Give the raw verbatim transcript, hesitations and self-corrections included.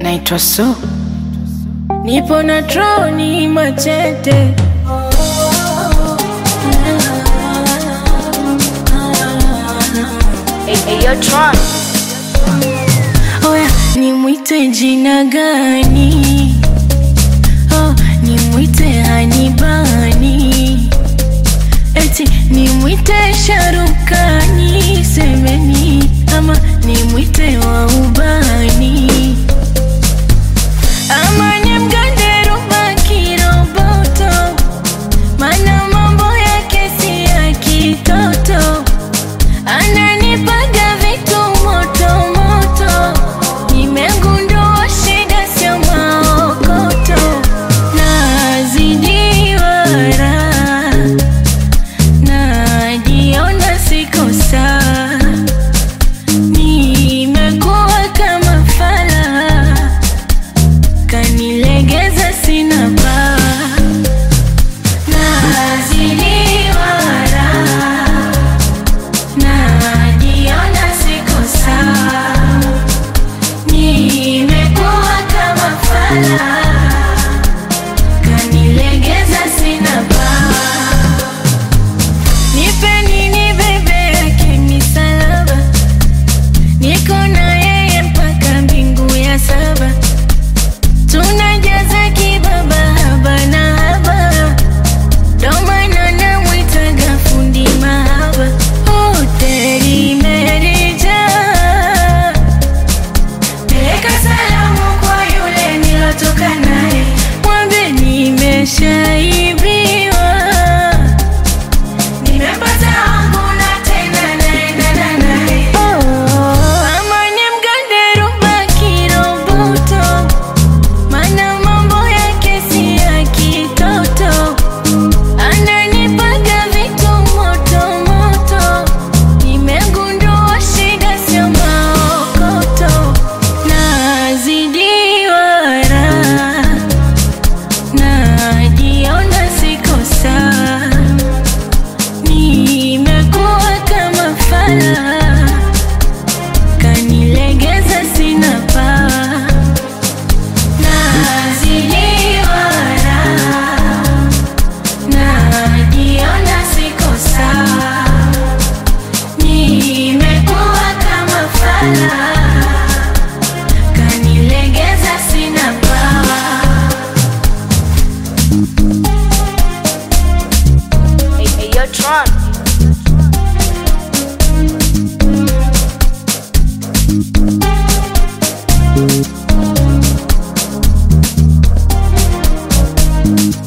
naitwa So, nipo na troni machete. Hey, hey, yo, Tron. Oya, nimwite jina gani? Oh, nimwite Hanibani, eti nimwite Sharukani, semeni ama nimwite wa ubani, ama nimgande Ruba Kiroboto, mana mambo yake si ya kitoto, ananipaga vitu moto moto, nimegundua shida sio maokoto, nazidiwa raha, najiona siko sawa, nimekuwa kama fala, kanilegeza sina paa, nazidiwa raha, najiona siko sawa, nimekuwa kama fala, kanilegeza sina paa. Nipeni nibebe yake misalaba, niko na yeye mpaka mbingu ya saba, tunajaza kibaba haba na haba, ndo maana namwitaga fundi mahaba. Hoteli imerijaa, peleka salamu kwa yule nilotoka naye, mwambe nimeshaibiwa, nimepata wangu na tena naendana naye. Ama nimgande Ruba Kiroboto, mana mambo yake si ya kitoto, ananipaga vitu moto moto, nimegundua shida sio maokoto, nazidiwa raha, najiona siko sawa, nimekuwa kama fala, kanilegeza sina paa, nazidiwa raha, najiona siko sawa, nimekuwa kama fala, kanilegeza sina paa. Hey, hey, yo, Tron. Thank you.